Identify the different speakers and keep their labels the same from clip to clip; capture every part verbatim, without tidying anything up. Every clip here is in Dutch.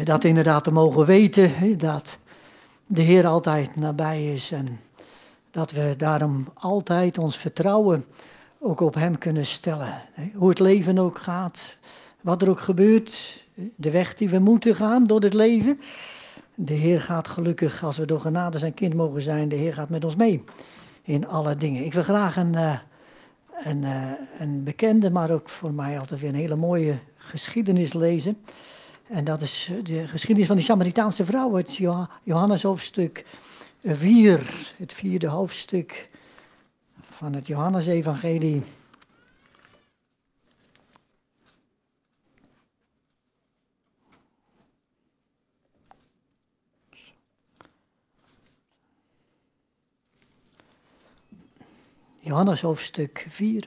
Speaker 1: dat inderdaad te mogen weten, hè, dat de Heer altijd nabij is en dat we daarom altijd ons vertrouwen ook op Hem kunnen stellen. Hè. Hoe het leven ook gaat, wat er ook gebeurt, de weg die we moeten gaan door het leven. De Heer gaat gelukkig, als we door genade zijn kind mogen zijn, de Heer gaat met ons mee in alle dingen. Ik wil graag een, uh, een, uh, een bekende, maar ook voor mij altijd weer een hele mooie geschiedenis lezen. En dat is de geschiedenis van die Samaritaanse vrouw uit Johannes hoofdstuk vier, het vierde hoofdstuk van het Johannesevangelie. Johannes hoofdstuk vier.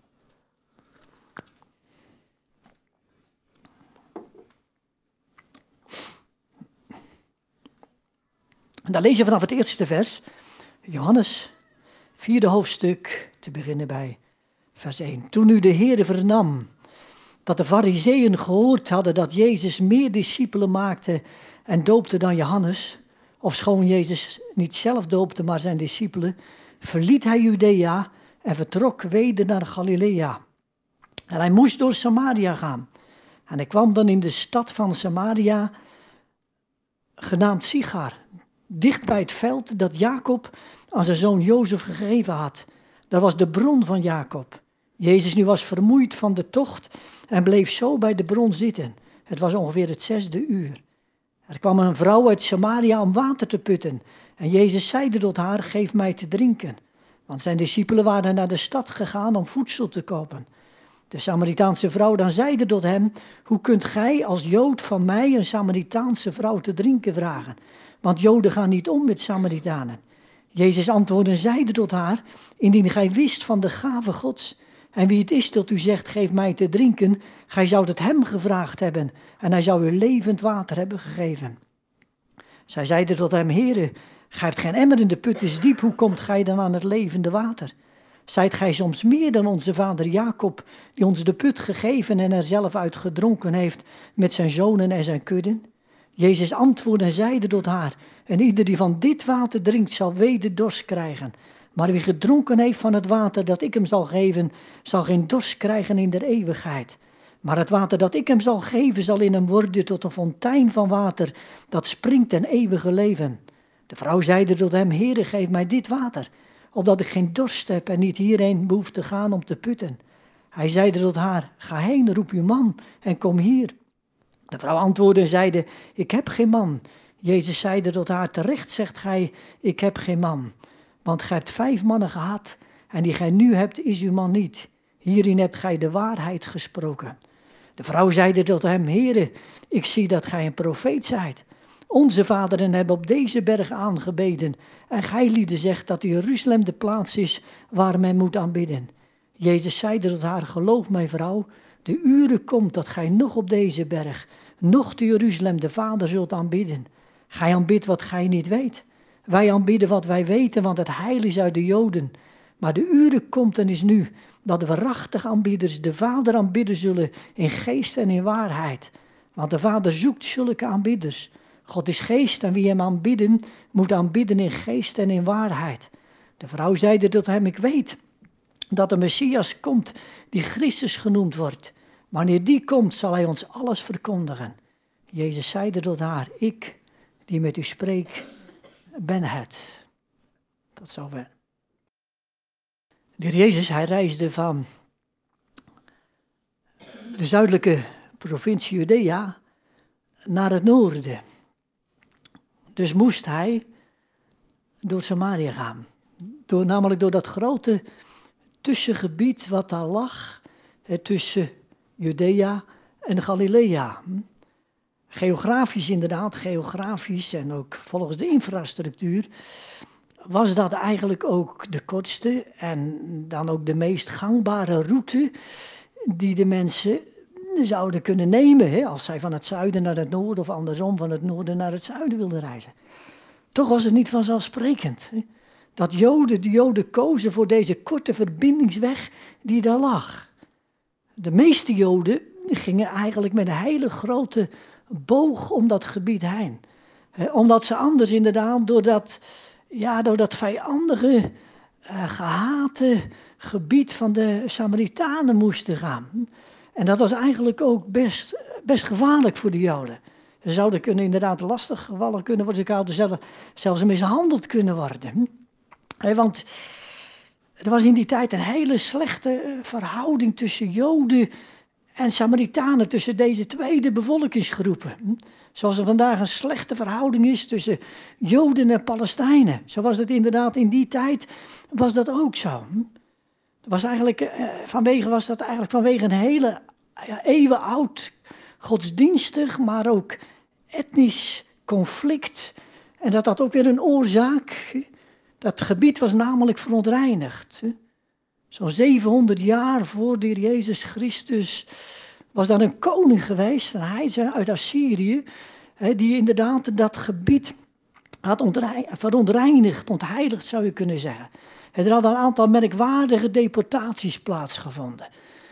Speaker 1: En daar lezen we vanaf het eerste vers. Johannes, vierde hoofdstuk, te beginnen bij vers één. Toen nu de Heere vernam dat de Farizeeën gehoord hadden dat Jezus meer discipelen maakte en doopte dan Johannes, ofschoon Jezus niet zelf doopte, maar zijn discipelen, verliet hij Judea en vertrok weder naar Galilea. En hij moest door Samaria gaan. En hij kwam dan in de stad van Samaria, genaamd Sichar, dicht bij het veld dat Jacob aan zijn zoon Jozef gegeven had. Daar was de bron van Jacob. Jezus nu was vermoeid van de tocht en bleef zo bij de bron zitten. Het was ongeveer het zesde uur. Er kwam een vrouw uit Samaria om water te putten. En Jezus zeide tot haar, geef mij te drinken. Want zijn discipelen waren naar de stad gegaan om voedsel te kopen. De Samaritaanse vrouw dan zeide tot hem, hoe kunt gij als Jood van mij een Samaritaanse vrouw te drinken vragen? Want Joden gaan niet om met Samaritanen. Jezus antwoordde en zeide tot haar, indien gij wist van de gave Gods en wie het is tot u zegt, geef mij te drinken, gij zoudt het hem gevraagd hebben en hij zou u levend water hebben gegeven. Zij zeide tot hem, Heere, gij hebt geen emmer in de put is diep, hoe komt gij dan aan het levende water? Zijt gij soms meer dan onze vader Jacob, die ons de put gegeven en er zelf uit gedronken heeft met zijn zonen en zijn kudden? Jezus antwoordde en zeide tot haar, en ieder die van dit water drinkt zal weder dorst krijgen. Maar wie gedronken heeft van het water dat ik hem zal geven, zal geen dorst krijgen in der eeuwigheid. Maar het water dat ik hem zal geven zal in hem worden tot een fontein van water, dat springt ten eeuwige leven. De vrouw zeide tot hem, Heere, geef mij dit water, opdat ik geen dorst heb en niet hierheen behoef te gaan om te putten. Hij zeide tot haar, ga heen, roep uw man en kom hier. De vrouw antwoordde en zeide, ik heb geen man. Jezus zeide tot haar, terecht zegt gij, ik heb geen man. Want gij hebt vijf mannen gehad en die gij nu hebt is uw man niet. Hierin hebt gij de waarheid gesproken. De vrouw zeide tot hem, Heere, ik zie dat gij een profeet zijt. Onze vaderen hebben op deze berg aangebeden en gij lieden zegt dat Jeruzalem de plaats is waar men moet aanbidden. Jezus zeide tot haar, geloof mij vrouw, de uren komt dat gij nog op deze berg, nog te Jeruzalem de Vader zult aanbidden. Gij aanbidt wat gij niet weet. Wij aanbidden wat wij weten, want het heil is uit de Joden. Maar de uren komt en is nu, dat de waarachtige aanbidders de Vader aanbidden zullen in geest en in waarheid. Want de Vader zoekt zulke aanbidders. God is geest en wie hem aanbidden, moet aanbidden in geest en in waarheid. De vrouw zeide tot hem, ik weet dat de Messias komt, die Christus genoemd wordt. Wanneer die komt, zal hij ons alles verkondigen. Jezus zeide tot haar, ik die met u spreek, ben het. Tot zover. De Heer Jezus, hij reisde van de zuidelijke provincie Judea naar het noorden. Dus moest hij door Samaria gaan. Door, namelijk door dat grote tussengebied wat daar lag, tussen Judea en Galilea. Geografisch inderdaad, geografisch en ook volgens de infrastructuur was dat eigenlijk ook de kortste en dan ook de meest gangbare route die de mensen zouden kunnen nemen, hè, als zij van het zuiden naar het noorden of andersom van het noorden naar het zuiden wilden reizen. Toch was het niet vanzelfsprekend, hè, dat Joden, de Joden kozen voor deze korte verbindingsweg die daar lag. De meeste Joden gingen eigenlijk met een hele grote boog om dat gebied heen. He, omdat ze anders inderdaad door dat, ja, door dat vijandige, uh, gehate gebied van de Samaritanen moesten gaan. En dat was eigenlijk ook best, best gevaarlijk voor de Joden. Ze zouden kunnen inderdaad lastig gevallen kunnen worden, ze zouden zelf, zelfs mishandeld kunnen worden. He, want er was in die tijd een hele slechte verhouding tussen Joden en Samaritanen, tussen deze tweede bevolkingsgroepen. Zoals er vandaag een slechte verhouding is tussen Joden en Palestijnen. Zo was het inderdaad in die tijd, was dat ook zo. Was eigenlijk, vanwege, was dat eigenlijk vanwege een hele ja, eeuwenoud godsdienstig, maar ook etnisch conflict. En dat had ook weer een oorzaak. Dat gebied was namelijk verontreinigd. Zo'n zevenhonderd jaar voor de Heer Jezus Christus was daar een koning geweest, een heidsen uit Assyrië, die inderdaad dat gebied had verontreinigd, ontheiligd zou je kunnen zeggen. Er hadden een aantal merkwaardige deportaties plaatsgevonden.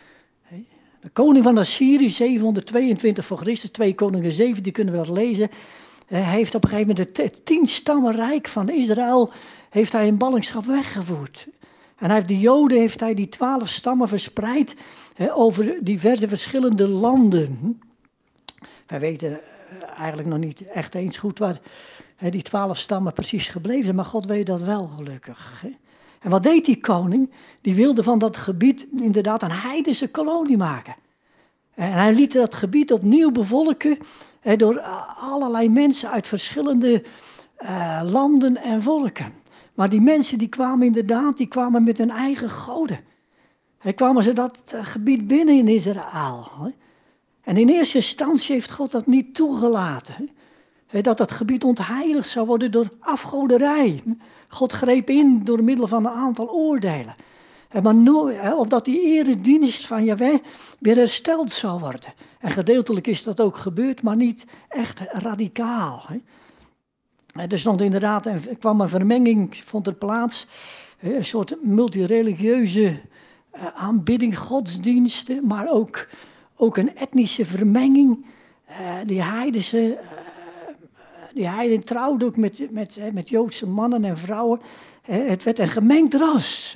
Speaker 1: De koning van Assyrië, zevenhonderdtweeëntwintig voor Christus, twee Koningen zeven, die kunnen we dat lezen. Hij heeft op een gegeven moment het tienstammenrijk van Israël heeft hij in ballingschap weggevoerd. En hij heeft de Joden, heeft hij die twaalf stammen verspreid he, over diverse verschillende landen. Wij weten eigenlijk nog niet echt eens goed waar he, die twaalf stammen precies gebleven zijn, maar God weet dat wel gelukkig. He. En wat deed die koning? Die wilde van dat gebied inderdaad een heidense kolonie maken. En hij liet dat gebied opnieuw bevolken he, door allerlei mensen uit verschillende uh, landen en volken. Maar die mensen die kwamen inderdaad, die kwamen met hun eigen goden. He, kwamen ze dat uh, gebied binnen in Israël. He. En in eerste instantie heeft God dat niet toegelaten. He. He, dat dat gebied ontheiligd zou worden door afgoderij. God greep in door middel van een aantal oordelen. He, maar no, he, opdat die eredienst van Jahweh weer hersteld zou worden. En gedeeltelijk is dat ook gebeurd, maar niet echt radicaal. He. Er stond inderdaad, er kwam een vermenging, vond er plaats, een soort multireligieuze aanbidding, godsdiensten, maar ook, ook een etnische vermenging. Die heidense, die heiden trouwden ook met, met, met Joodse mannen en vrouwen. Het werd een gemengd ras.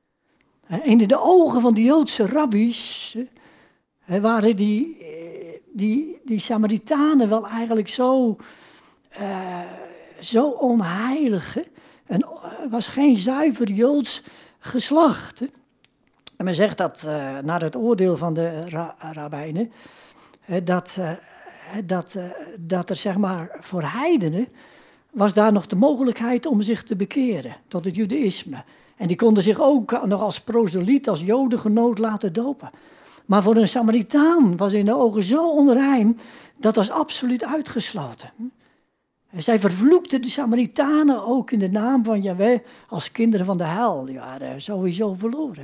Speaker 1: En in de ogen van de Joodse rabbies waren die, die, die Samaritanen wel eigenlijk zo... Uh, Zo onheilig. Hè? En er was geen zuiver Joods geslacht. Hè? En men zegt dat uh, naar het oordeel van de ra- rabbijnen, hè, dat, uh, dat, uh, dat er zeg maar voor heidenen was daar nog de mogelijkheid om zich te bekeren tot het judaïsme. En die konden zich ook nog als proseliet, als jodengenoot laten dopen. Maar voor een Samaritaan was in de ogen zo onrein, dat was absoluut uitgesloten. En zij vervloekten de Samaritanen ook in de naam van Jahweh als kinderen van de hel. Die waren sowieso verloren.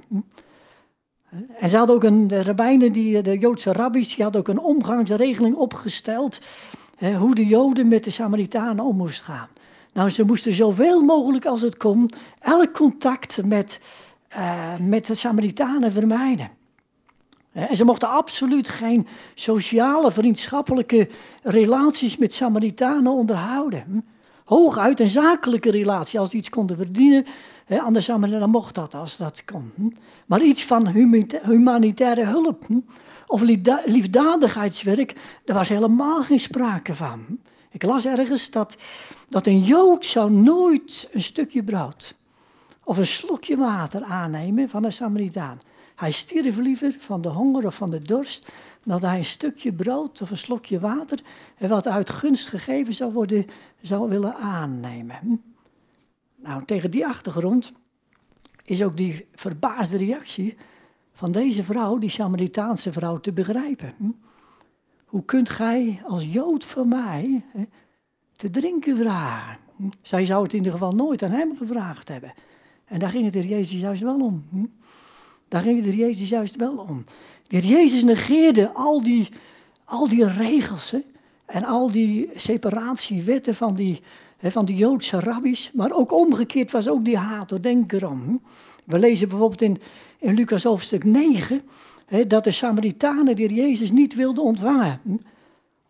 Speaker 1: En ze hadden ook een, de rabbijnen, die, de Joodse rabbies, die hadden ook een omgangsregeling opgesteld. Hè, hoe de Joden met de Samaritanen om moesten gaan. Nou, ze moesten zoveel mogelijk als het kon elk contact met, uh, met de Samaritanen vermijden. En ze mochten absoluut geen sociale, vriendschappelijke relaties met Samaritanen onderhouden. Hooguit een zakelijke relatie, als ze iets konden verdienen aan de Samaritanen, dan mocht dat als dat kon. Maar iets van humanitaire hulp of liefdadigheidswerk, daar was helemaal geen sprake van. Ik las ergens dat, dat een Jood zou nooit een stukje brood of een slokje water aannemen van een Samaritaan. Hij stierf liever van de honger of van de dorst, dan dat hij een stukje brood of een slokje water, wat uit gunst gegeven zou worden, zou willen aannemen. Nou, tegen die achtergrond is ook die verbaasde reactie van deze vrouw, die Samaritaanse vrouw, te begrijpen. Hoe kunt gij als Jood van mij te drinken vragen? Zij zou het in ieder geval nooit aan hem gevraagd hebben. En daar ging het er Jezus juist wel om. Daar ging het er Jezus juist wel om. De Heer Jezus negeerde al die, al die regels hè, en al die separatiewetten van die, hè, van die Joodse rabbies. Maar ook omgekeerd was ook die haat, denk erom. We lezen bijvoorbeeld in, in Lucas hoofdstuk negen hè, dat de Samaritanen de Heer Jezus niet wilden ontvangen.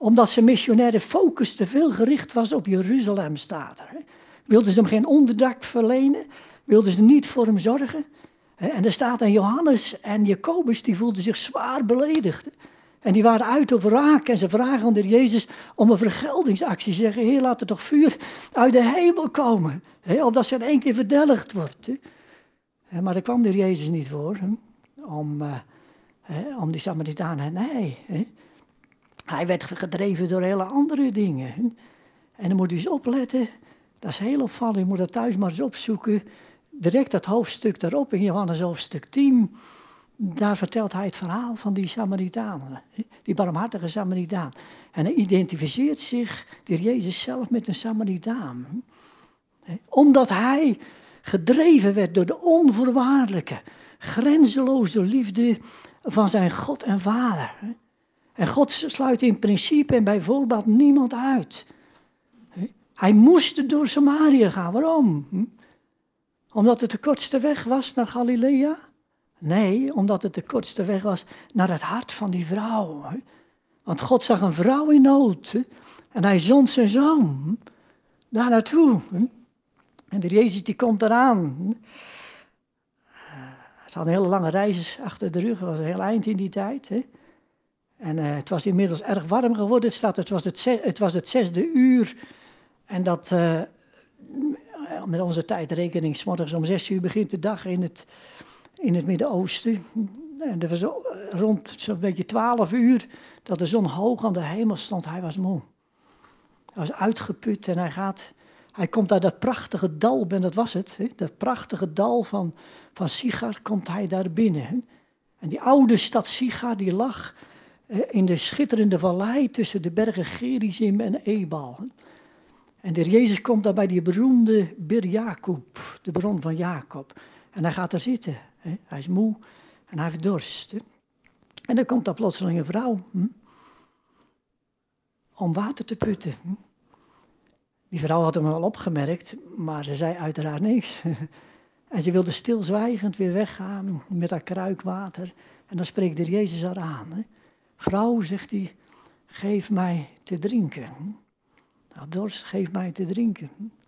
Speaker 1: Omdat zijn missionaire focus te veel gericht was op Jeruzalem, staat er. Hè. Wilden ze hem geen onderdak verlenen? Wilden ze niet voor hem zorgen? En er staat aan Johannes en Jacobus, die voelden zich zwaar beledigd. En die waren uit op wraak en ze vragen aan de Jezus om een vergeldingsactie. Ze zeggen, Heer, laat er toch vuur uit de hemel komen. Hè, opdat ze in één keer verdelgd wordt. Hè. Maar daar kwam de Jezus niet voor. Hè, om, uh, hè, om die Samaritanen, nee. Hè. Hij werd gedreven door hele andere dingen. Hè. En dan moet u eens opletten. Dat is heel opvallend. Je moet dat thuis maar eens opzoeken. Direct dat hoofdstuk daarop in Johannes hoofdstuk tien. Daar vertelt hij het verhaal van die Samaritanen. Die barmhartige Samaritaan. En hij identificeert zich, de Jezus zelf, met een Samaritaan. Omdat hij gedreven werd door de onvoorwaardelijke, grenzeloze liefde van zijn God en Vader. En God sluit in principe en bij voorbaat niemand uit. Hij moest door Samaria gaan. Waarom? Omdat het de kortste weg was naar Galilea? Nee, omdat het de kortste weg was naar het hart van die vrouw. Want God zag een vrouw in nood. En hij zond zijn zoon daar naartoe. En de Jezus die komt eraan. Ze hadden een hele lange reis achter de rug. Het was een heel eind in die tijd. En uh, het was inmiddels erg warm geworden. Het staat, het was het, zes, het was het zesde uur. En dat, uh, met onze tijdrekening, 's morgens om zes uur begint de dag in het, in het Midden-Oosten. En er was rond zo'n beetje twaalf uur dat de zon hoog aan de hemel stond. Hij was moe. Hij was uitgeput en hij gaat, hij komt uit dat prachtige dal, en dat was het. Hè? Dat prachtige dal van, van Sichar komt hij daar binnen. Hè? En die oude stad Sichar die lag hè, in de schitterende vallei tussen de bergen Gerizim en Ebal. Hè? En de Jezus komt daar bij die beroemde Bir Jacob, de bron van Jacob. En hij gaat er zitten. Hè? Hij is moe en hij heeft dorst. Hè? En dan komt daar plotseling een vrouw hm? om water te putten. Hm? Die vrouw had hem wel opgemerkt, maar ze zei uiteraard niks. En ze wilde stilzwijgend weer weggaan met haar kruik water. En dan spreekt de Jezus haar aan. Hè? Vrouw, zegt hij, geef mij te drinken. Nou, dorst, geef mij te drinken.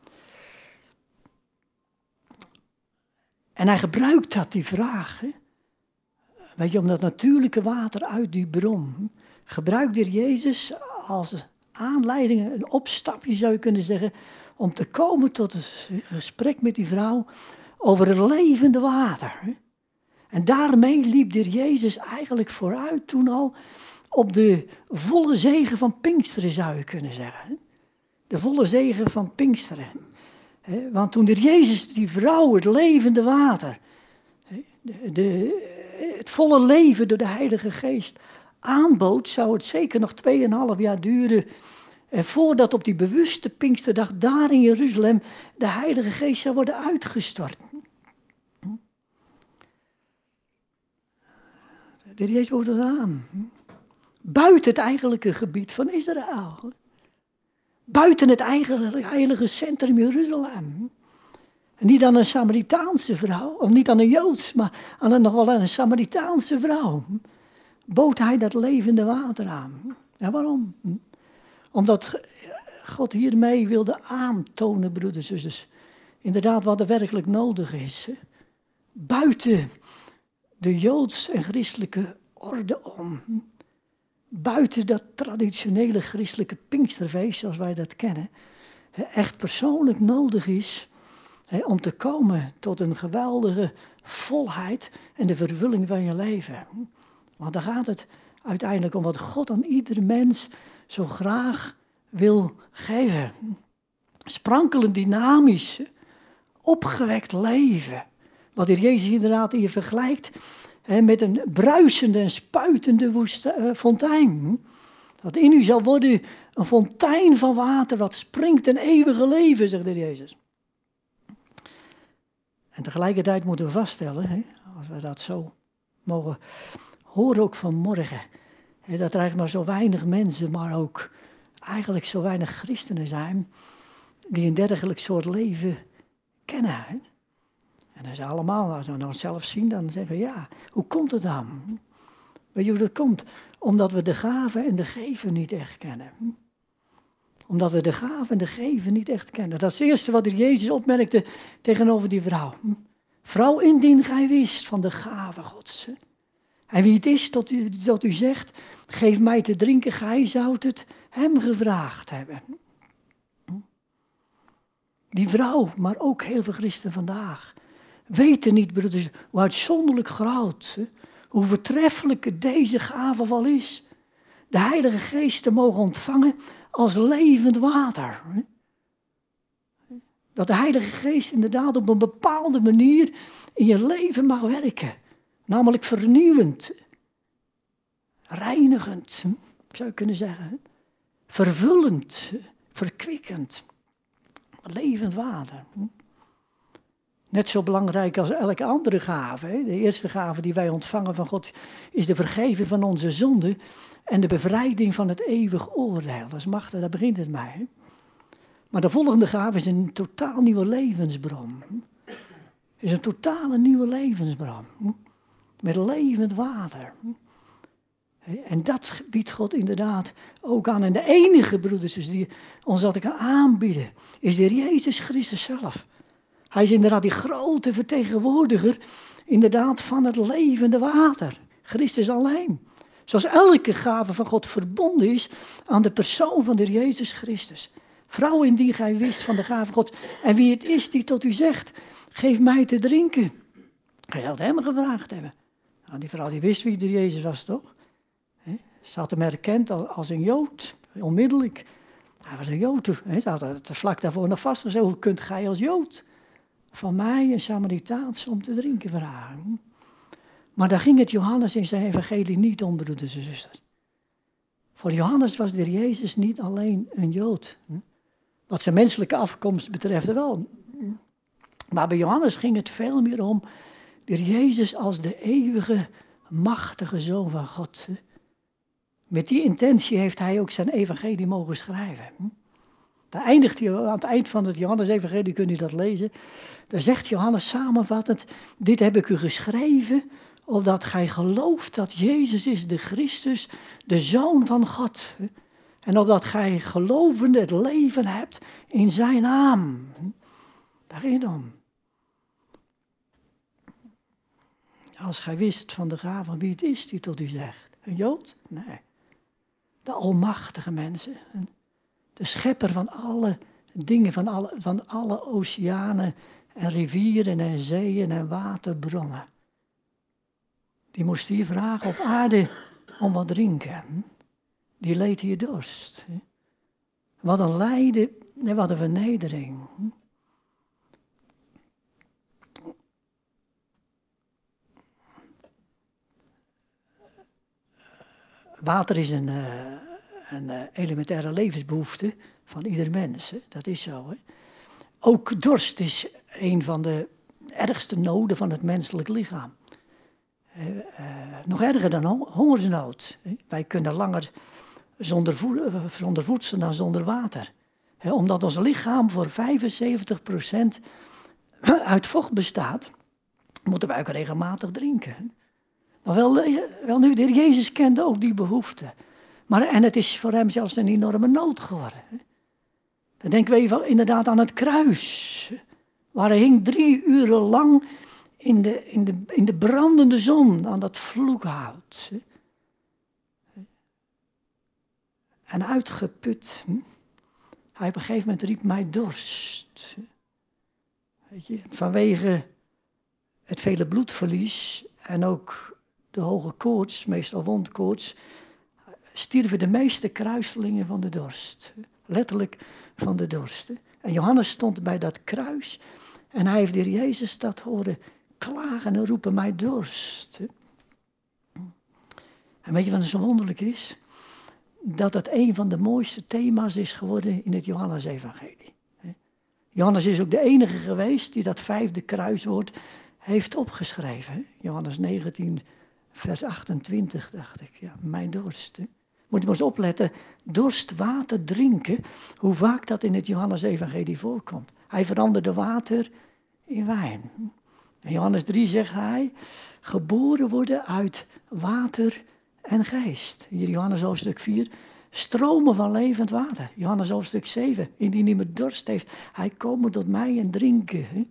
Speaker 1: En hij gebruikt dat, die vraag. Hè? Weet je, om dat natuurlijke water uit die bron. Gebruikt de Jezus als aanleiding, een opstapje zou je kunnen zeggen, om te komen tot een gesprek met die vrouw over het levende water. En daarmee liep de Jezus eigenlijk vooruit toen al op de volle zegen van Pinksteren, zou je kunnen zeggen. De volle zegen van Pinksteren. Want toen de Jezus die vrouw het levende water, de, de, het volle leven door de Heilige Geest aanbood, zou het zeker nog tweeënhalf jaar duren en voordat op die bewuste Pinksterdag daar in Jeruzalem de Heilige Geest zou worden uitgestort. De Jezus bood het aan. Buiten het eigenlijke gebied van Israël. Buiten het eigen heilige centrum Jeruzalem. En niet aan een Samaritaanse vrouw, of niet aan een Joods, maar aan een, nog wel aan een Samaritaanse vrouw. Bood hij dat levende water aan. En waarom? Omdat God hiermee wilde aantonen, broeders en zusters, inderdaad wat er werkelijk nodig is. Buiten de Joods en christelijke orde om. Buiten dat traditionele christelijke Pinksterfeest, zoals wij dat kennen, echt persoonlijk nodig is om te komen tot een geweldige volheid en de vervulling van je leven. Want dan gaat het uiteindelijk om wat God aan ieder mens zo graag wil geven. Sprankelend, dynamisch, opgewekt leven. Wat hier Jezus inderdaad hier vergelijkt hè, met een bruisende en spuitende woeste, uh, fontein. Dat in u zal worden een fontein van water wat springt in eeuwige leven, zegt de Jezus. En tegelijkertijd moeten we vaststellen, hè, als we dat zo mogen horen ook vanmorgen, hè, dat er eigenlijk maar zo weinig mensen, maar ook eigenlijk zo weinig christenen zijn die een dergelijk soort leven kennen. Hè. En als ze allemaal, als we nou zelf zien, dan zeggen we ja, hoe komt het dan? Weet je hoe dat komt? Omdat we de gave en de geven niet echt kennen. Omdat we de gave en de geven niet echt kennen. Dat is het eerste wat Jezus opmerkte tegenover die vrouw. Vrouw, indien gij wist van de gave Gods. En wie het is tot u, tot u zegt, geef mij te drinken, gij zoudt het hem gevraagd hebben. Die vrouw, maar ook heel veel christenen vandaag, weten niet, broeders, hoe uitzonderlijk groot, hoe vertreffelijk deze gave wel is. De Heilige Geest te mogen ontvangen als levend water. Dat de Heilige Geest inderdaad op een bepaalde manier in je leven mag werken. Namelijk vernieuwend, reinigend, zou je kunnen zeggen. Vervullend, verkwikkend, levend water. Net zo belangrijk als elke andere gave. Hè? De eerste gave die wij ontvangen van God is de vergeving van onze zonden en de bevrijding van het eeuwig oordeel. Dat is machtig, daar begint het mee. Hè? Maar de volgende gave is een totaal nieuwe levensbron. Is een totale nieuwe levensbron. Met levend water. En dat biedt God inderdaad ook aan. En de enige, broeders, die ons dat kan aanbieden, is de Heer Jezus Christus zelf. Hij is inderdaad die grote vertegenwoordiger, inderdaad, van het levende water. Christus alleen. Zoals elke gave van God verbonden is aan de persoon van de Heer Jezus Christus. Vrouw, indien gij wist van de gave God, en wie het is die tot u zegt, geef mij te drinken. Gij zou het hem gevraagd hebben. Nou, die vrouw die wist wie de Jezus was, toch? He? Ze had hem herkend als een Jood, onmiddellijk. Hij was een Jood. He? Ze had het vlak daarvoor nog vastgezet. Hoe kunt gij als Jood van mij een Samaritaans om te drinken vragen? Maar daar ging het Johannes in zijn evangelie niet om, broeders en zusters. Voor Johannes was de Heer Jezus niet alleen een Jood. Wat zijn menselijke afkomst betreft wel. Maar bij Johannes ging het veel meer om de Heer Jezus als de eeuwige, machtige Zoon van God. Met die intentie heeft hij ook zijn evangelie mogen schrijven. Daar eindigt hij, aan het eind van het Johannes-evangelie kun je dat lezen. Daar zegt Johannes samenvattend, dit heb ik u geschreven, opdat gij gelooft dat Jezus is de Christus, de Zoon van God. En opdat gij gelovende het leven hebt in zijn naam. Daar ging het om. Als gij wist van de gave van wie het is die tot u zegt. Een Jood? Nee. De almachtige mensen. De schepper van alle dingen, van alle, van alle oceanen en rivieren en zeeën en waterbronnen. Die moest hier vragen op aarde om wat drinken. Die leed hier dorst. Wat een lijden en wat een vernedering. Water is een, uh, een uh, elementaire levensbehoefte van ieder mens. Hè? Dat is zo. Hè? Ook dorst is een van de ergste noden van het menselijk lichaam. Uh, uh, nog erger dan hongersnood. Hè? Wij kunnen langer zonder, vo- uh, zonder voedsel dan zonder water. Hè? Omdat ons lichaam voor vijfenzeventig procent uit vocht bestaat, moeten wij ook regelmatig drinken. Hè? Maar wel, wel nu, de Heer Jezus kende ook die behoefte. Maar, en het is voor hem zelfs een enorme nood geworden. Dan denken we even inderdaad aan het kruis. Waar hij hing drie uren lang in de, in de, in de brandende zon aan dat vloekhout. En uitgeput. Hij op een gegeven moment riep mij dorst. Weet je, vanwege het vele bloedverlies en ook de hoge koorts, meestal wondkoorts, stierven de meeste kruiselingen van de dorst. Letterlijk van de dorst. En Johannes stond bij dat kruis en hij heeft de Heer Jezus dat horen klagen en roepen, mij dorst. En weet je wat zo wonderlijk is? Dat het een van de mooiste thema's is geworden in het Johannes-evangelie. Johannes is ook de enige geweest die dat vijfde kruiswoord heeft opgeschreven. Johannes negentien, vers achtentwintig, dacht ik. Ja, mijn dorst. Hè? Moet je maar eens opletten. Dorst, water, drinken. Hoe vaak dat in het Johannes-evangelie voorkomt. Hij veranderde water in wijn. In Johannes drie zegt hij, geboren worden uit water en geest. Hier Johannes hoofdstuk vier. Stromen van levend water. Johannes hoofdstuk zeven. Indien iemand dorst heeft, hij komen tot mij en drinken. Hè?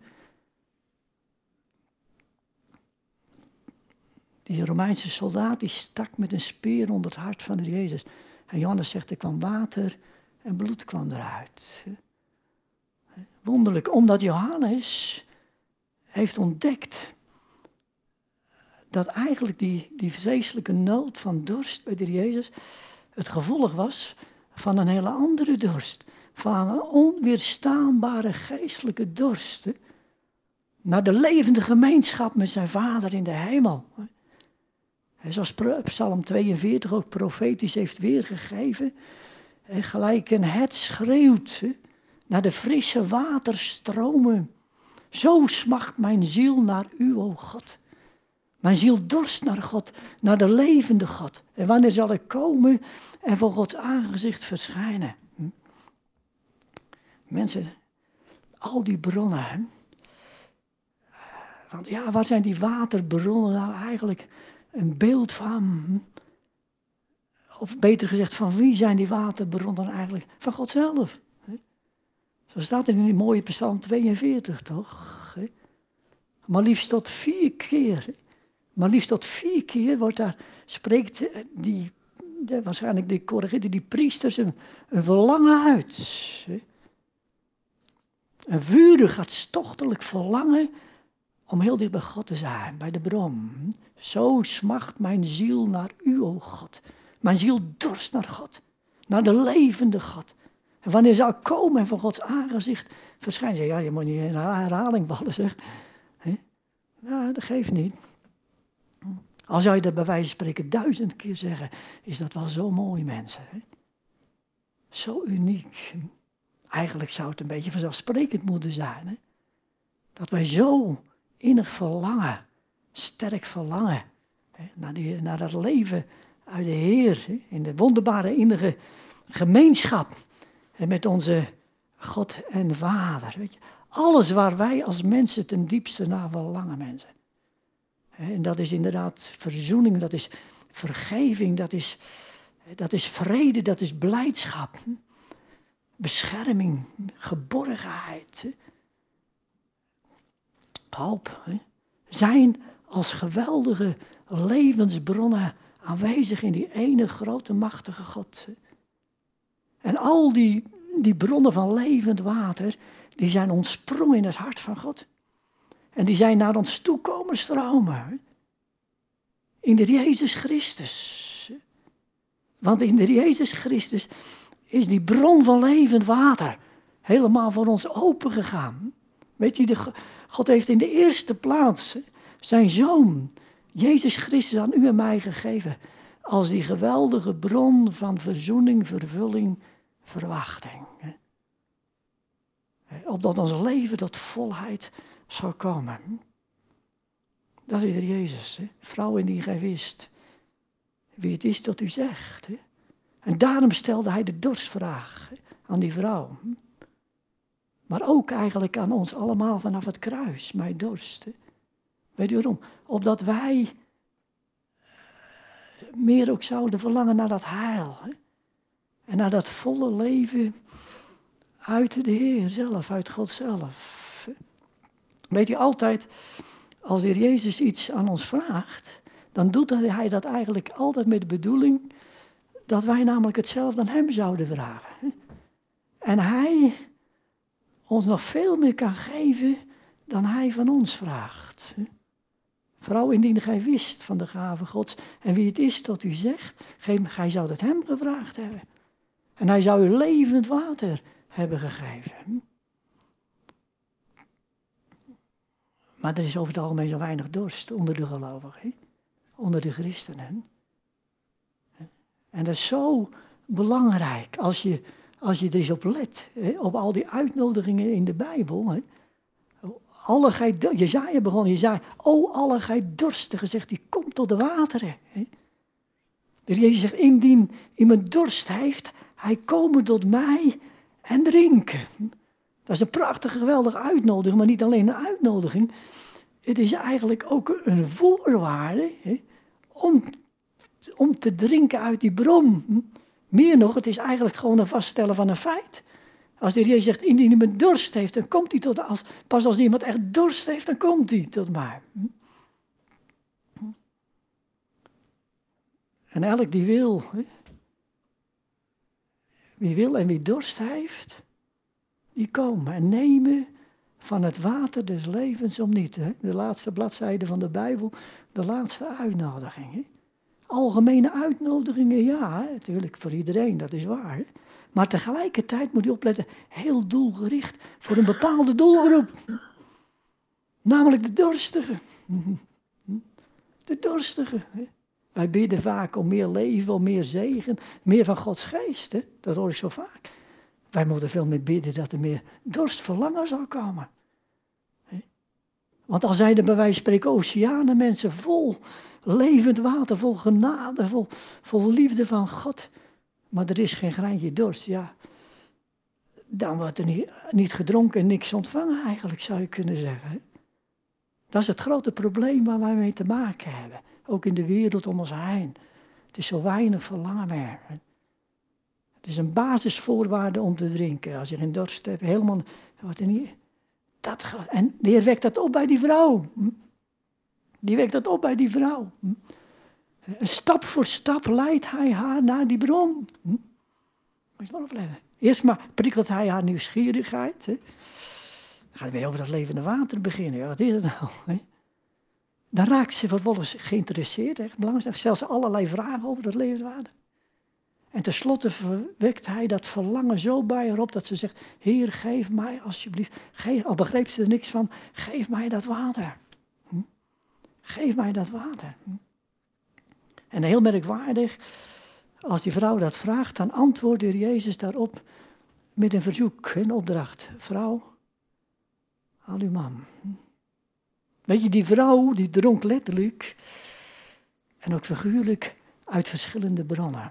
Speaker 1: Die Romeinse soldaat die stak met een speer onder het hart van de Jezus. En Johannes zegt, er kwam water en bloed kwam eruit. Wonderlijk, omdat Johannes heeft ontdekt dat eigenlijk die, die vreselijke nood van dorst bij de Jezus het gevolg was van een hele andere dorst. Van een onweerstaanbare geestelijke dorst. Hè? Naar de levende gemeenschap met zijn Vader in de hemel. Hè? Zoals Psalm tweeënveertig ook profetisch heeft weergegeven. Hè? Gelijk een het schreeuwt, hè? Naar de frisse waterstromen. Zo smacht mijn ziel naar u, o God. Mijn ziel dorst naar God, naar de levende God. En wanneer zal ik komen en voor Gods aangezicht verschijnen? Hm? Mensen, al die bronnen. Hè? Want ja, waar zijn die waterbronnen nou eigenlijk een beeld van? Hm? Of beter gezegd, van wie zijn die waterbronnen eigenlijk? Van God zelf. Hè? Zo staat het in die mooie Psalm tweeënveertig, toch? Hè? Maar liefst tot vier keer. Hè? Maar liefst tot vier keer wordt daar, spreekt die, de, waarschijnlijk die corrigeert die priesters een, een verlangen uit. Hè? Een vurig, hartstochtelijk verlangen om heel dicht bij God te zijn, bij de bron. Zo smacht mijn ziel naar u, o God. Mijn ziel dorst naar God, naar de levende God. En wanneer zal ik komen en voor Gods aangezicht verschijnen? Zeg, ja, je moet niet in herhaling vallen, zeg. Hè? Nou, dat geeft niet. Al zou je dat bij wijze van spreken duizend keer zeggen, is dat wel zo mooi, mensen. Hè? Zo uniek. Eigenlijk zou het een beetje vanzelfsprekend moeten zijn. Hè? Dat wij zo innig verlangen, sterk verlangen, hè? Naar, die, naar dat leven uit de Heer. Hè? In de wonderbare innige gemeenschap hè? Met onze God en Vader. Weet je? Alles waar wij als mensen ten diepste naar verlangen, mensen. En dat is inderdaad verzoening, dat is vergeving, dat is, dat is vrede, dat is blijdschap. Bescherming, geborgenheid. Hoop. Zijn als geweldige levensbronnen aanwezig in die ene grote machtige God. En al die, die bronnen van levend water, die zijn ontsprongen in het hart van God. En die zijn naar ons toe komen stromen. In de Jezus Christus. Want in de Jezus Christus is die bron van levend water helemaal voor ons open gegaan. Weet je, de, God heeft in de eerste plaats zijn Zoon, Jezus Christus, aan u en mij gegeven. Als die geweldige bron van verzoening, vervulling, verwachting. Opdat ons leven tot volheid zal komen. Dat is er Jezus. Hè? Vrouw indien gij wist wie het is dat u zegt. Hè? En daarom stelde hij de dorstvraag hè? Aan die vrouw. Maar ook eigenlijk aan ons allemaal vanaf het kruis. Mij dorst. Hè? Weet u waarom? Opdat wij meer ook zouden verlangen naar dat heil. Hè? En naar dat volle leven uit de Heer zelf, uit God zelf. Weet je, altijd als de Heer Jezus iets aan ons vraagt, dan doet hij dat eigenlijk altijd met de bedoeling dat wij namelijk hetzelfde aan hem zouden vragen. En hij ons nog veel meer kan geven dan hij van ons vraagt. Vrouw, indien gij wist van de gave Gods en wie het is dat u zegt, gij zou het hem gevraagd hebben. En hij zou u levend water hebben gegeven. Maar er is over het algemeen zo weinig dorst onder de gelovigen, onder de christenen. En dat is zo belangrijk als je, als je er eens op let, op al die uitnodigingen in de Bijbel. Alle gij, Jesaja begon, Jesaja, o alle gij dorstigen, zegt hij, kom tot de wateren. De Jezus zegt, indien iemand dorst heeft, hij komen tot mij en drinken. Dat is een prachtige, geweldige uitnodiging, maar niet alleen een uitnodiging. Het is eigenlijk ook een voorwaarde hè, om om te drinken uit die bron. Meer nog, het is eigenlijk gewoon een vaststellen van een feit. Als de Heer Jezus zegt, indien iemand dorst heeft, dan komt hij tot... Als, pas als iemand echt dorst heeft, dan komt hij tot mij. En elk die wil, hè? Wie wil en wie dorst heeft, die komen en nemen van het water des levens om niet. Hè? De laatste bladzijde van de Bijbel, de laatste uitnodiging. Hè? Algemene uitnodigingen, ja, hè? Natuurlijk voor iedereen, dat is waar. Hè? Maar tegelijkertijd moet je opletten, heel doelgericht voor een bepaalde doelgroep. Namelijk de dorstigen. De dorstigen. Hè? Wij bidden vaak om meer leven, om meer zegen, meer van Gods geest. Hè? Dat hoor ik zo vaak. Wij moeten veel meer bidden dat er meer dorst, verlangen zal komen. Hè? Want al zijn er bij wijze van spreken oceanen, mensen vol levend water, vol genade, vol, vol liefde van God. Maar er is geen greintje dorst, ja. Dan wordt er niet, niet gedronken en niks ontvangen eigenlijk, zou je kunnen zeggen. Hè? Dat is het grote probleem waar wij mee te maken hebben. Ook in de wereld om ons heen. Het is zo weinig verlangen meer. Het is een basisvoorwaarde om te drinken. Als je geen dorst hebt, helemaal... Wat er niet, dat, en de Heer wekt dat op bij die vrouw. Die wekt dat op bij die vrouw. Stap voor stap leidt hij haar naar die bron. Moet je maar opletten. Eerst maar prikkelt hij haar nieuwsgierigheid. Hè. Dan gaat het weer over dat levende water beginnen. Ja, wat is het nou? Hè? Dan raakt ze wat wel geïnteresseerd, echt belangrijk. Stelt ze allerlei vragen over dat levende water. En tenslotte wekt hij dat verlangen zo bij haar op dat ze zegt, Heer, geef mij alsjeblieft, geef, al begreep ze er niks van, geef mij dat water. Hm? Geef mij dat water. Hm? En heel merkwaardig, als die vrouw dat vraagt, dan antwoordt de Heer Jezus daarop met een verzoek, een opdracht. Vrouw, haal uw man. Hm? Weet je, die vrouw die dronk letterlijk en ook figuurlijk uit verschillende bronnen.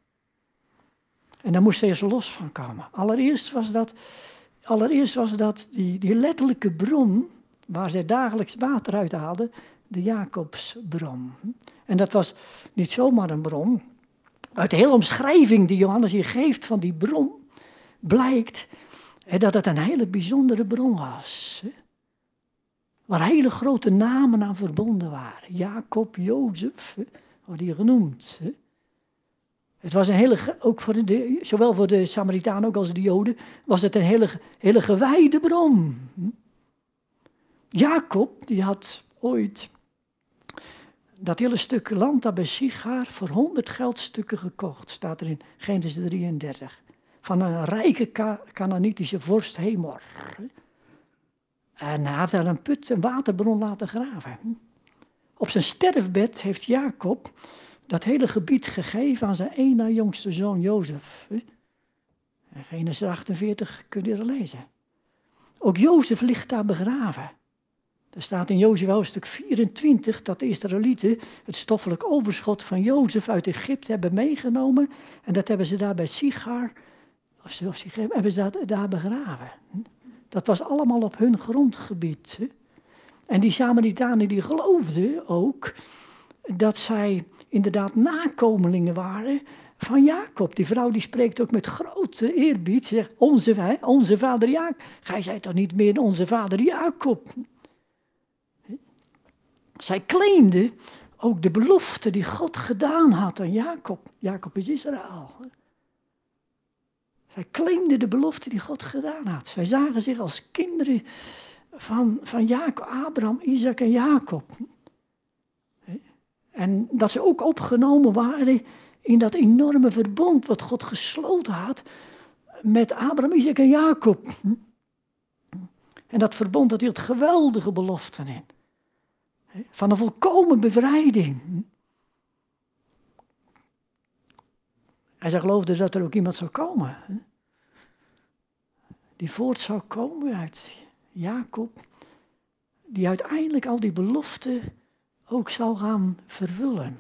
Speaker 1: En daar moest ze eerst los van komen. Allereerst was dat, allereerst was dat die, die letterlijke bron waar zij dagelijks water uit haalde, de Jacobsbron. En dat was niet zomaar een bron. Uit de hele omschrijving die Johannes hier geeft van die bron blijkt dat het een hele bijzondere bron was. Waar hele grote namen aan verbonden waren. Jacob, Jozef, worden hier genoemd. Het was een hele, ook voor de, zowel voor de Samaritanen ook als de Joden, was het een hele, hele gewijde bron. Jacob, die had ooit dat hele stuk land daar bij Sichar voor honderd geldstukken gekocht, staat er in Genesis drieëndertig. Van een rijke Ka- Kanaanitische vorst Hemor. En hij heeft daar een put, een waterbron laten graven. Op zijn sterfbed heeft Jacob dat hele gebied gegeven aan zijn één na jongste zoon Jozef. In Genesis achtenveertig kun je dat lezen. Ook Jozef ligt daar begraven. Er staat in Jozua hoofdstuk vierentwintig dat de Israëlieten het stoffelijk overschot van Jozef uit Egypte hebben meegenomen. En dat hebben ze daar bij Sichar, of Sichar, hebben ze dat daar begraven. Dat was allemaal op hun grondgebied. En die Samaritanen die geloofden ook dat zij inderdaad nakomelingen waren van Jacob. Die vrouw die spreekt ook met grote eerbied. Ze zegt, onze, onze vader Jacob. Gij zijt toch niet meer onze vader Jacob? Zij claimde ook de belofte die God gedaan had aan Jacob. Jacob is Israël. Zij claimde de belofte die God gedaan had. Zij zagen zich als kinderen van, van Jacob, Abraham, Isaac en Jacob. En dat ze ook opgenomen waren in dat enorme verbond wat God gesloten had met Abraham, Isaac en Jacob. En dat verbond dat hield geweldige beloften in. Van een volkomen bevrijding. En zij geloofden dat er ook iemand zou komen. Die voort zou komen uit Jacob. Die uiteindelijk al die beloften ook zou gaan vervullen.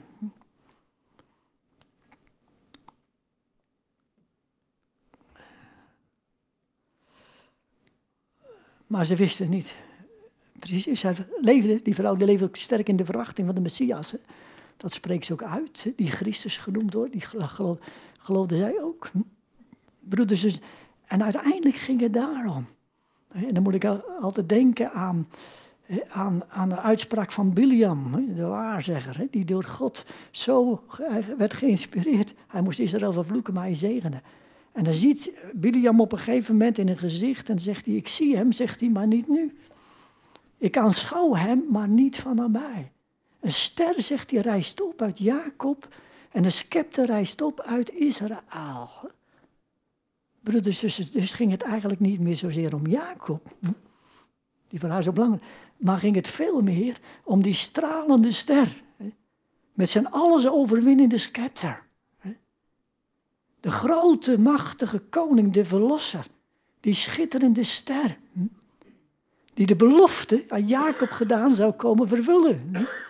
Speaker 1: Maar ze wisten het niet. Precies, zij leefde, die vrouw die leefde ook sterk in de verwachting van de Messias. Hè. Dat spreekt ze ook uit, hè, die Christus genoemd wordt. Die geloof, geloofde zij ook. Hm? Broeders, dus, en uiteindelijk ging het daarom. En dan moet ik altijd denken aan, aan, aan de uitspraak van Biliam, de waarzegger, die door God zo werd geïnspireerd. Hij moest Israël vervloeken, maar hij zegende. En dan ziet Biliam op een gegeven moment in een gezicht en zegt hij, ik zie hem, zegt hij, maar niet nu. Ik aanschouw hem, maar niet van nabij. Een ster, zegt hij, rijst op uit Jacob en een scepter rijst op uit Israël. Broeders, dus, dus ging het eigenlijk niet meer zozeer om Jacob, die voor haar zo belangrijk, maar ging het veel meer om die stralende ster, met zijn alles overwinnende scepter. De grote, machtige koning, de verlosser, die schitterende ster, die de belofte aan Jacob gedaan zou komen vervullen.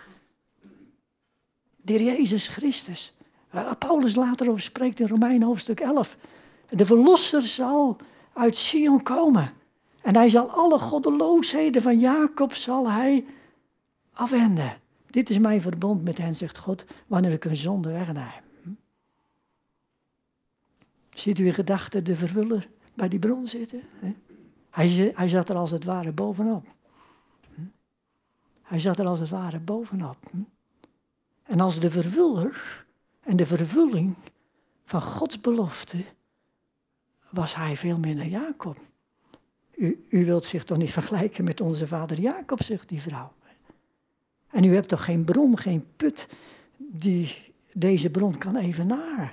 Speaker 1: De Heer Jezus Christus. Waar Paulus later over spreekt in Romeinen hoofdstuk elf. De verlosser zal uit Sion komen. En hij zal alle goddeloosheden van Jacob zal hij afwenden. Dit is mijn verbond met hen, zegt God, wanneer ik hun zonde wegneem. Ziet u in gedachten de vervuller bij die bron zitten? Hij, hij zat er als het ware bovenop. Hij zat er als het ware bovenop. En als de vervuller en de vervulling van Gods belofte was hij veel meer dan Jacob. U, u wilt zich toch niet vergelijken met onze vader Jacob, zegt die vrouw. En u hebt toch geen bron, geen put die deze bron kan evenaren.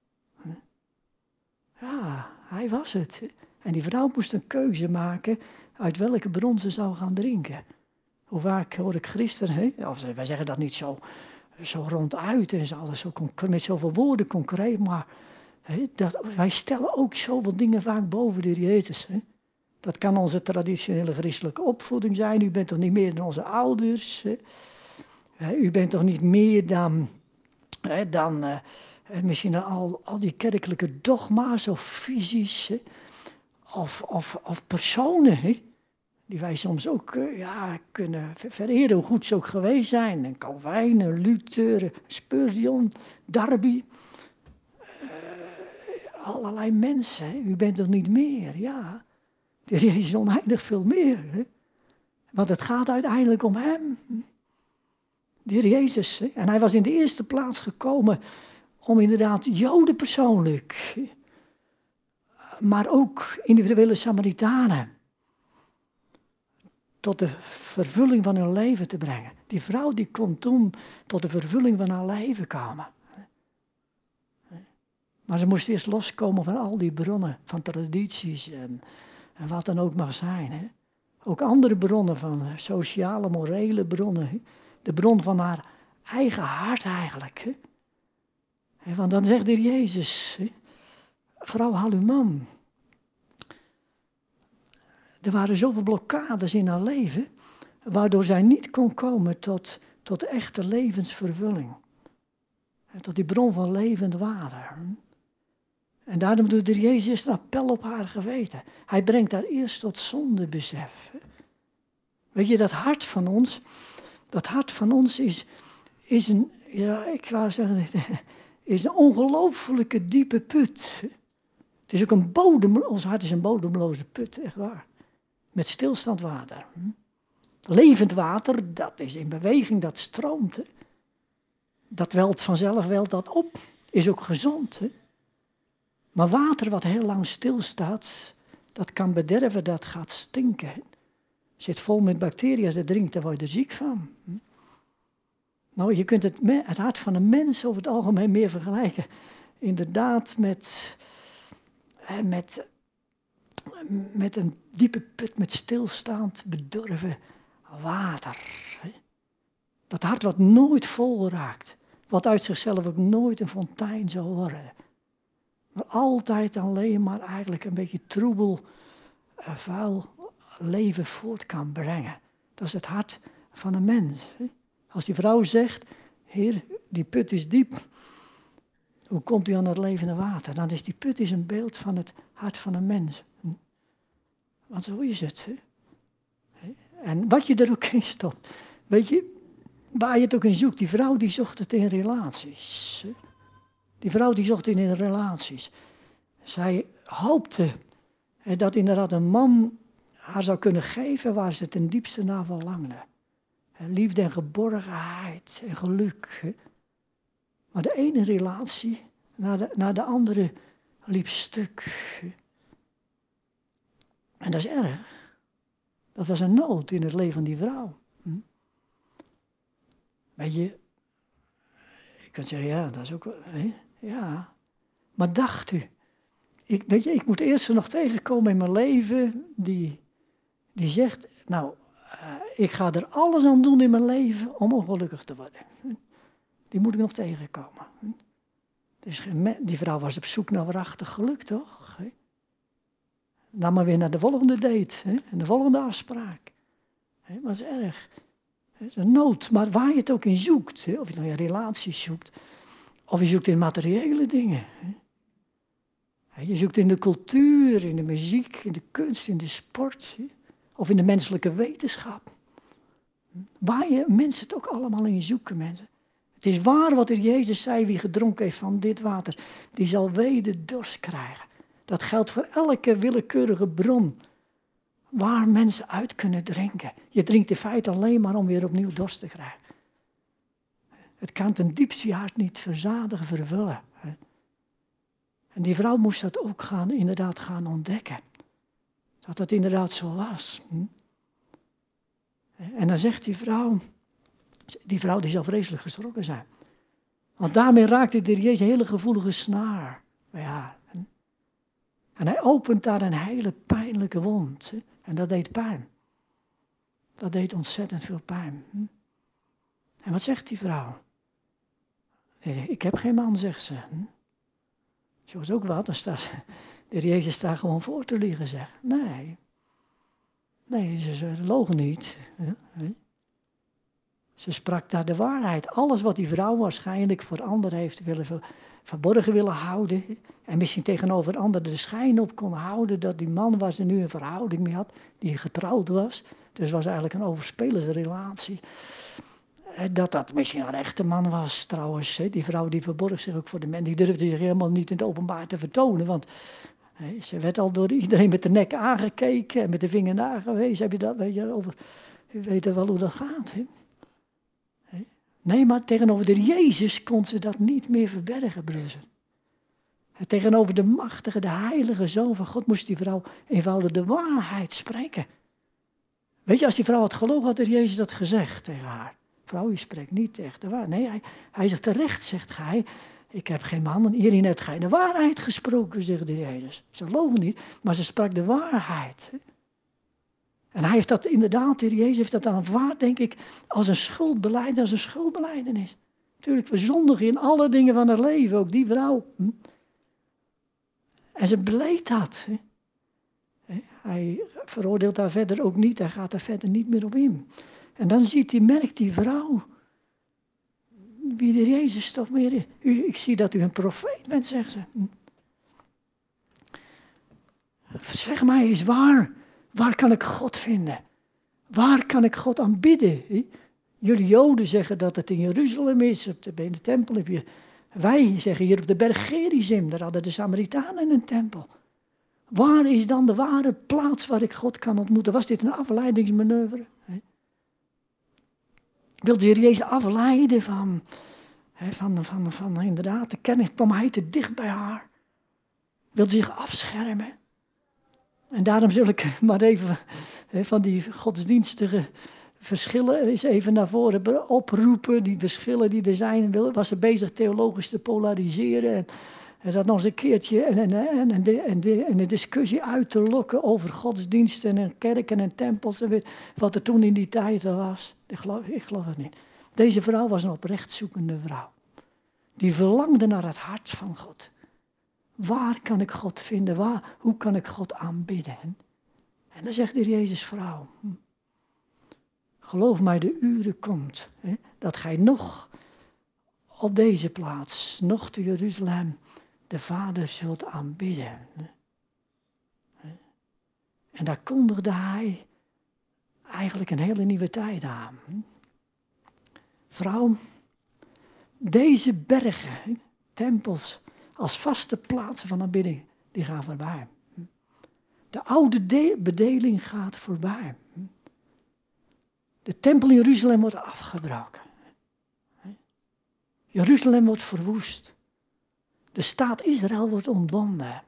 Speaker 1: Ja, hij was het. En die vrouw moest een keuze maken uit welke bron ze zou gaan drinken. Hoe vaak hoor ik christenen, hè? Of wij zeggen dat niet zo, zo ronduit en zo, zo, met zoveel woorden concreet, maar hè, dat, wij stellen ook zoveel dingen vaak boven de Heer Jezus. Hè? Dat kan onze traditionele christelijke opvoeding zijn. U bent toch niet meer dan onze ouders. Hè? U bent toch niet meer dan, hè, dan uh, misschien al, al die kerkelijke dogma's of visies. Hè? Of, of, of personen, hè? Die wij soms ook uh, ja, kunnen vereren, hoe goed ze ook geweest zijn. En Calvijn, Luther, Spurgeon, Darby. Uh, allerlei mensen. Hè? U bent toch niet meer, ja. De Heer Jezus is oneindig veel meer. Hè? Want het gaat uiteindelijk om hem. De Heer Jezus. Hè? En hij was in de eerste plaats gekomen om inderdaad Joden persoonlijk, maar ook individuele Samaritanen tot de vervulling van hun leven te brengen. Die vrouw die kon toen tot de vervulling van haar leven komen. Maar ze moest eerst loskomen van al die bronnen, van tradities en, en wat dan ook mag zijn. Hè. Ook andere bronnen, van sociale, morele bronnen. Hè. De bron van haar eigen hart eigenlijk. Hè. En want dan zegt de Heer Jezus, hè, vrouw, haal uw man. Er waren zoveel blokkades in haar leven, waardoor zij niet kon komen tot, tot echte levensvervulling. En tot die bron van levend water. En daarom doet de Jezus een appel op haar geweten. Hij brengt haar eerst tot zondebesef. Weet je, dat hart van ons, dat hart van ons is, is een, ja, ik wou zeggen, is een ongelooflijke diepe put. Het is ook een bodem, ons hart is een bodemloze put, echt waar. Met stilstand water. Levend water, dat is in beweging, dat stroomt. Hè. Dat welt vanzelf, welt dat op. Is ook gezond. Hè. Maar water wat heel lang stilstaat, dat kan bederven, dat gaat stinken. Hè. Zit vol met bacteriën, als je drinkt, daar word je er ziek van. Nou, je kunt het, het hart van een mens over het algemeen meer vergelijken. Inderdaad met... met Met een diepe put met stilstaand bedorven water. Dat hart wat nooit vol raakt. Wat uit zichzelf ook nooit een fontein zal worden. Maar altijd alleen maar eigenlijk een beetje troebel, vuil leven voort kan brengen. Dat is het hart van een mens. Als die vrouw zegt, Heer, die put is diep. Hoe komt u aan het levende water? Dan is die put is een beeld van het hart van een mens. Want zo is het. Hè? En wat je er ook in stopt. Weet je, waar je het ook in zoekt, die vrouw die zocht het in relaties. Die vrouw die zocht het in relaties. Zij hoopte dat inderdaad een man haar zou kunnen geven waar ze ten diepste naar verlangde. Liefde en geborgenheid en geluk. Maar de ene relatie naar de, naar de andere liep stuk. En dat is erg. Dat was een nood in het leven van die vrouw. Hm? Weet je, ik kan zeggen, ja, dat is ook wel, hè? Ja. Maar dacht u, ik, weet je, ik moet eerst er nog tegenkomen in mijn leven die, die zegt, nou, uh, ik ga er alles aan doen in mijn leven om ongelukkig te worden. Die moet ik nog tegenkomen. Dus die vrouw was op zoek naar waarachtig geluk, toch? Dan maar weer naar de volgende date hè? En de volgende afspraak. Hè? Maar dat is erg. Het is een nood, maar waar je het ook in zoekt. Hè? Of je nou je relaties zoekt, of je zoekt in materiële dingen. Hè? Je zoekt in de cultuur, in de muziek, in de kunst, in de sport. Hè? Of in de menselijke wetenschap. Waar je mensen het ook allemaal in zoeken, mensen. Het is waar wat er Jezus zei, wie gedronken heeft van dit water, die zal weder dorst krijgen. Dat geldt voor elke willekeurige bron waar mensen uit kunnen drinken. Je drinkt in feite alleen maar om weer opnieuw dorst te krijgen. Het kan ten diepste je hart niet verzadigen, vervullen. En die vrouw moest dat ook gaan, inderdaad gaan ontdekken. Dat dat inderdaad zo was. En dan zegt die vrouw, die vrouw die zou vreselijk geschrokken zijn. Want daarmee raakte de Jezus een hele gevoelige snaar bij haar. En hij opent daar een hele pijnlijke wond. En dat deed pijn. Dat deed ontzettend veel pijn. En wat zegt die vrouw? Ik heb geen man, zegt ze. Zo is ook wat, dan staat de Jezus daar gewoon voor te liegen, zeg. Nee. Nee, ze, ze logen niet. Ze sprak daar de waarheid. Alles wat die vrouw waarschijnlijk voor anderen heeft willen ver, verborgen willen houden. En misschien tegenover anderen de schijn op kon houden dat die man waar ze nu een verhouding mee had, die getrouwd was. Dus het was eigenlijk een overspelige relatie. Dat dat misschien een echte man was trouwens. Die vrouw die verborg zich ook voor de mensen. Die durfde zich helemaal niet in het openbaar te vertonen. Want ze werd al door iedereen met de nek aangekeken en met de vinger nagewezen. Heb je dat, weet je, over, u weet wel hoe dat gaat. Hè? Nee, maar tegenover de Jezus kon ze dat niet meer verbergen, broers. Tegenover de machtige, de heilige Zoon van God moest die vrouw eenvoudig de waarheid spreken. Weet je, als die vrouw had geloofd, had de Jezus dat gezegd tegen haar. Vrouw, je spreekt niet echt de waarheid. Nee, hij, hij zegt terecht, zegt gij, ik heb geen man en hierin hebt gij de waarheid gesproken, zegt de Jezus. Ze geloven niet, maar ze sprak de waarheid. En hij heeft dat inderdaad, de Jezus heeft dat aanvaard, denk ik, als een schuldbelijdenis, als een schuldbelijdenis. Natuurlijk, we zondigen in alle dingen van het leven, ook die vrouw. Hm? En ze beleed dat. Hè? Hij veroordeelt haar verder ook niet, hij gaat er verder niet meer op in. En dan ziet hij, merkt die vrouw, wie de Jezus toch meer is. U, ik zie dat u een profeet bent, zegt ze. Hm? Zeg mij eens waar. Waar kan ik God vinden? Waar kan ik God aanbidden? Jullie Joden zeggen dat het in Jeruzalem is, op de, in de tempel. Heb je, wij zeggen hier op de berg Gerizim, daar hadden de Samaritanen een tempel. Waar is dan de ware plaats waar ik God kan ontmoeten? Was dit een afleidingsmanoeuvre? Wilde de Heer Jezus afleiden van, van, van, van inderdaad, de kennis, kwam hij te dicht bij haar? Wilde zich afschermen? En daarom zul ik maar even van die godsdienstige verschillen eens even naar voren oproepen. Die verschillen die er zijn, was ze bezig theologisch te polariseren. En, en dat nog eens een keertje en, en, en, en, de, en, de, en de discussie uit te lokken over godsdiensten en kerken en tempels. En weet, wat er toen in die tijd was. Ik geloof, ik geloof het niet. Deze vrouw was een oprecht zoekende vrouw. Die verlangde naar het hart van God. Waar kan ik God vinden? Waar, hoe kan ik God aanbidden? En dan zegt de Jezus, vrouw, geloof mij, de uren komt, hè, dat gij nog op deze plaats, nog te Jeruzalem, de Vader zult aanbidden. En daar kondigde hij eigenlijk een hele nieuwe tijd aan. Vrouw, deze bergen, tempels, als vaste plaatsen van aanbidding, die gaan voorbij. De oude de- bedeling gaat voorbij. De tempel in Jeruzalem wordt afgebroken. Jeruzalem wordt verwoest. De staat Israël wordt ontbonden.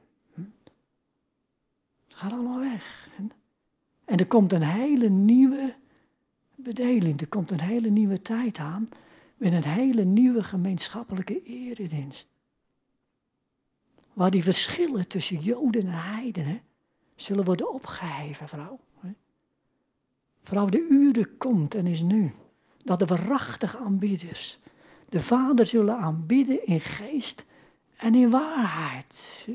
Speaker 1: Het gaat allemaal weg. En er komt een hele nieuwe bedeling. Er komt een hele nieuwe tijd aan. Met een hele nieuwe gemeenschappelijke eredienst. Waar die verschillen tussen Joden en heidenen zullen worden opgeheven, vrouw. Vrouw, de uren komt en is nu. Dat de waarachtige aanbidders de Vader zullen aanbidden in geest en in waarheid.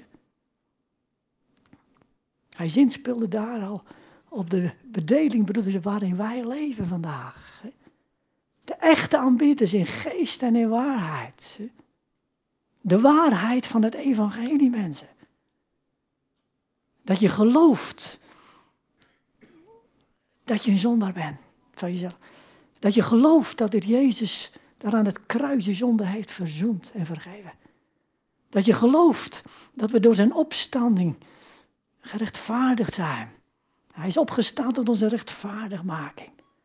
Speaker 1: Hij zinspeelde daar al op de bedeling, broeders, waarin wij leven vandaag. De echte aanbidders in geest en in waarheid. De waarheid van het evangelie, mensen. Dat je gelooft dat je een zondaar bent van jezelf. Dat je gelooft dat dit Jezus daar aan het kruis je zonde heeft verzoend en vergeven. Dat je gelooft dat we door zijn opstanding gerechtvaardigd zijn. Hij is opgestaan tot onze rechtvaardigmaking.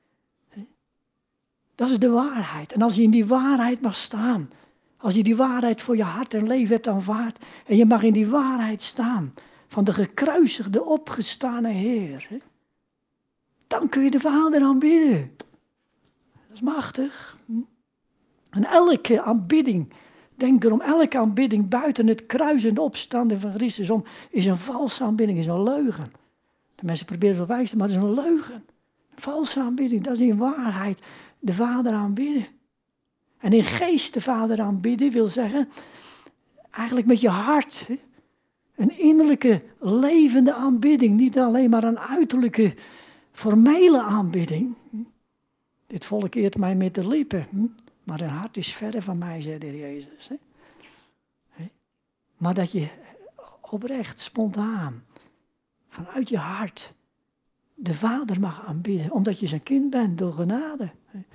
Speaker 1: Dat is de waarheid. En als je in die waarheid mag staan, als je die waarheid voor je hart en leven hebt aanvaard, en je mag in die waarheid staan van de gekruisigde, opgestane Heer, dan kun je de Vader aanbidden. Dat is machtig. En elke aanbidding, denk erom, elke aanbidding buiten het kruis en de opstanding van Christus om, is een valse aanbidding, is een leugen. De mensen proberen zo wijs te maken, maar het is een leugen. Een valse aanbidding, dat is in waarheid de Vader aanbidden. En in geest de Vader aanbidden wil zeggen, eigenlijk met je hart. Hè? Een innerlijke, levende aanbidding, niet alleen maar een uiterlijke, formele aanbidding. Dit volk eert mij met de lippen, maar hun hart is verre van mij, zei de Heer Jezus. Hè? Maar dat je oprecht, spontaan, vanuit je hart de Vader mag aanbidden, omdat je zijn kind bent door genade.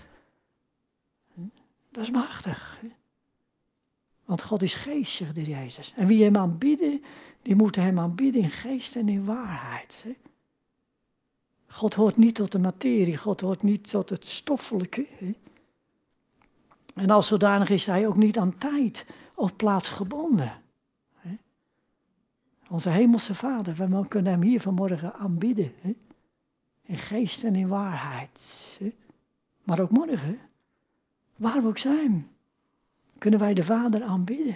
Speaker 1: Dat is machtig. Want God is geest, zegt de Heer Jezus. En wie hem aanbidden, die moeten hem aanbidden in geest en in waarheid. God hoort niet tot de materie, God hoort niet tot het stoffelijke. En als zodanig is hij ook niet aan tijd of plaats gebonden. Onze hemelse Vader, we kunnen hem hier vanmorgen aanbidden. In geest en in waarheid. Maar ook morgen, waar we ook zijn, kunnen wij de Vader aanbidden.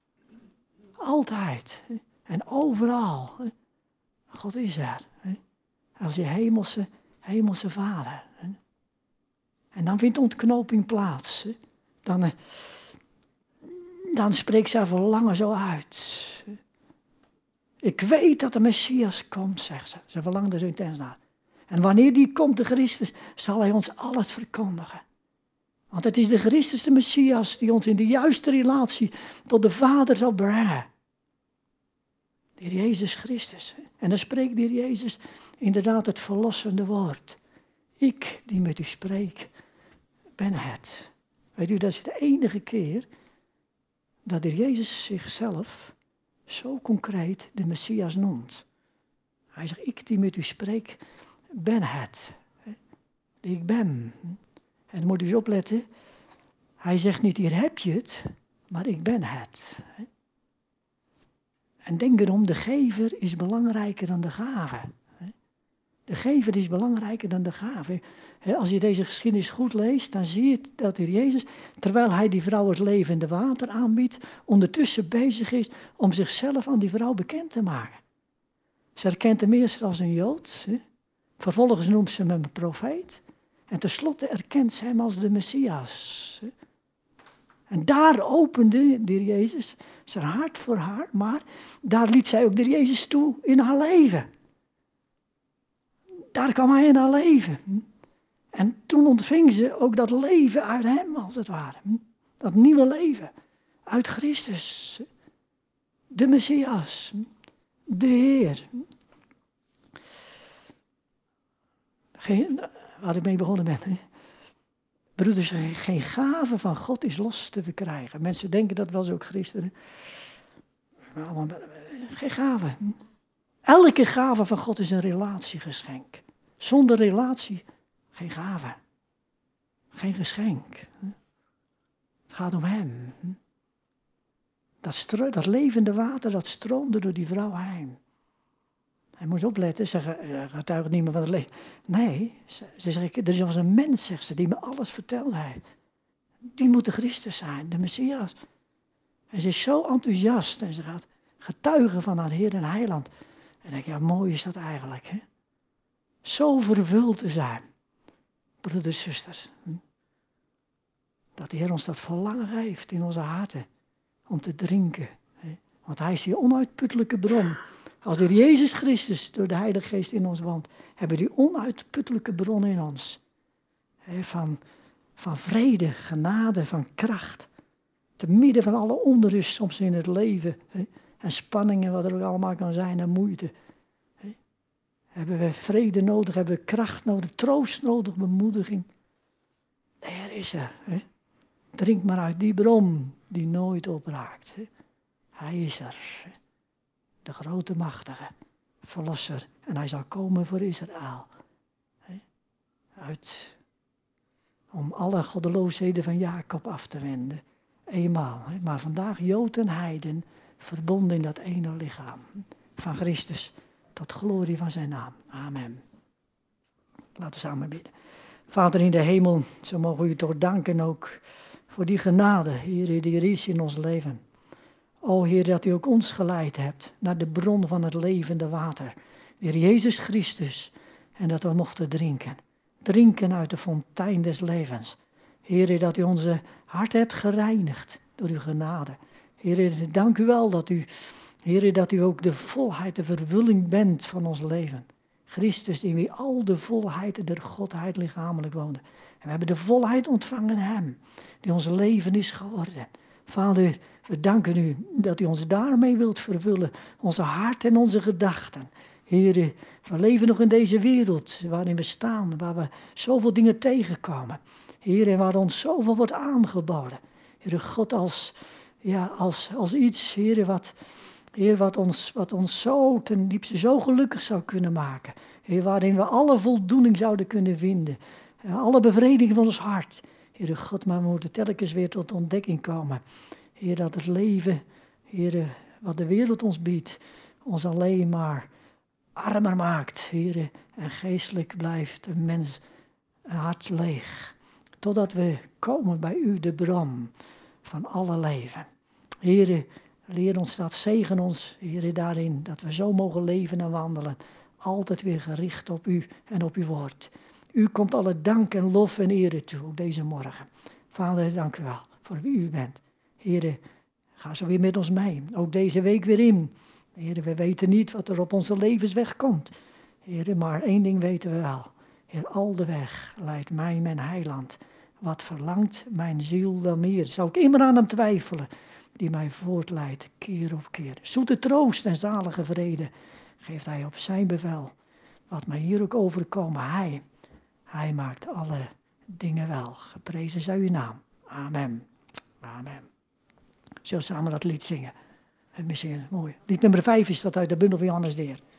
Speaker 1: Altijd en overal. God is er. Als je hemelse, hemelse Vader. En dan vindt ontknoping plaats. Dan, dan spreekt zij verlangen zo uit. Ik weet dat de Messias komt, zegt ze. Ze verlangt er zo intens naar. En wanneer die komt, de Christus, zal hij ons alles verkondigen. Want het is de Christus, de Messias, die ons in de juiste relatie tot de Vader zal brengen. De Heer Jezus Christus. En dan spreekt de Heer Jezus inderdaad het verlossende woord. Ik die met u spreek, ben het. Weet u, dat is de enige keer dat de Heer Jezus zichzelf zo concreet de Messias noemt. Hij zegt, ik die met u spreek, ben het. Ik ben. En dan moet u eens opletten. Hij zegt niet, hier heb je het, maar ik ben het. En denk erom, de gever is belangrijker dan de gave. De gever is belangrijker dan de gave. Als je deze geschiedenis goed leest, dan zie je dat de Heer Jezus, terwijl hij die vrouw het levende water aanbiedt, ondertussen bezig is om zichzelf aan die vrouw bekend te maken. Ze herkent hem eerst als een Jood, vervolgens noemt ze hem een profeet en tenslotte erkent ze hem als de Messias. En daar opende de Heer Jezus zijn hart voor haar, maar daar liet zij ook de Heer Jezus toe in haar leven. Daar kwam hij in haar leven. En toen ontving ze ook dat leven uit hem, als het ware. Dat nieuwe leven uit Christus. De Messias. De Heer. Geen, waar ik mee begonnen ben. Hè? Broeders, geen gave van God is los te verkrijgen. Mensen denken dat wel, zo ook christenen. Geen gave. Elke gave van God is een relatiegeschenk. Zonder relatie, geen gave. Geen geschenk. Het gaat om hem. Dat, stro- dat levende water, dat stroomde door die vrouw heen. Hij moest opletten, ze getuigt niet meer van het leven. Nee, ze, ze zegt, er was een mens, zegt ze, die me alles vertelde heeft. Die moet de Christus zijn, de Messias. En ze is zo enthousiast en ze gaat getuigen van haar Heer en Heiland. En ik denk, ja, mooi is dat eigenlijk, hè? Zo vervuld te zijn, broeders en zusters. Dat de Heer ons dat verlangen geeft in onze harten, om te drinken. Hè? Want Hij is die onuitputtelijke bron. Als de Heer Jezus Christus door de Heilige Geest in ons woont, hebben we die onuitputtelijke bron in ons. Hè? Van, van vrede, genade, van kracht. Te midden van alle onrust soms in het leven. Hè? En spanningen, wat er ook allemaal kan zijn, en moeite. Hè? Hebben we vrede nodig, hebben we kracht nodig, troost nodig, bemoediging. De Heer is er. Hè? Drink maar uit die bron die nooit opraakt. Hè? Hij is er. Hè? De grote machtige verlosser. En hij zal komen voor Israël. Hè? Uit, om alle goddeloosheden van Jacob af te wenden. Eenmaal. Hè? Maar vandaag Jood en Heiden verbonden in dat ene lichaam. Van Christus tot glorie van zijn naam. Amen. Laten we samen bidden. Vader in de hemel, zo mogen we u toch danken ook voor die genade, Heer, die er is in ons leven. O Heer, dat u ook ons geleid hebt naar de bron van het levende water. Heer Jezus Christus. En dat we mochten drinken. Drinken uit de fontein des levens. Heer, dat u onze hart hebt gereinigd door uw genade. Heer, dank u wel dat u, Heer, dat u ook de volheid, de vervulling bent van ons leven. Christus, in wie al de volheid der Godheid lichamelijk woonde. En we hebben de volheid ontvangen in hem, die ons leven is geworden. Vader, we danken u dat u ons daarmee wilt vervullen, onze hart en onze gedachten. Heer, we leven nog in deze wereld waarin we staan, waar we zoveel dingen tegenkomen. Heer, en waar ons zoveel wordt aangeboden. Heer, God, als, ja, als, als iets, Heer, wat... Heer, wat ons, wat ons zo ten diepste zo gelukkig zou kunnen maken. Heer, waarin we alle voldoening zouden kunnen vinden. En alle bevrediging van ons hart. Heer, God, maar we moeten telkens weer tot ontdekking komen. Heer, dat het leven, Heer, wat de wereld ons biedt, ons alleen maar armer maakt. Heer, en geestelijk blijft een mens een hart leeg. Totdat we komen bij u, de bron van alle leven. Heer, leer ons dat, zegen ons, Heer, daarin, dat we zo mogen leven en wandelen. Altijd weer gericht op u en op uw woord. U komt alle dank en lof en ere toe op deze morgen. Vader, dank u wel voor wie u bent. Heer, ga zo weer met ons mee, ook deze week weer in. Heer, we weten niet wat er op onze levensweg komt. Heer, maar één ding weten we wel. Heer, al de weg leidt mij mijn heiland. Wat verlangt mijn ziel dan meer? Zou ik immer aan hem twijfelen? Die mij voortleidt, keer op keer. Zoete troost en zalige vrede geeft hij op zijn bevel. Wat mij hier ook overkomen, hij, hij maakt alle dingen wel. Geprezen zij uw naam. Amen. Amen. Zullen we samen dat lied zingen? Het misschien mooi. Lied nummer vijf is dat uit de bundel van Johannes de Heer.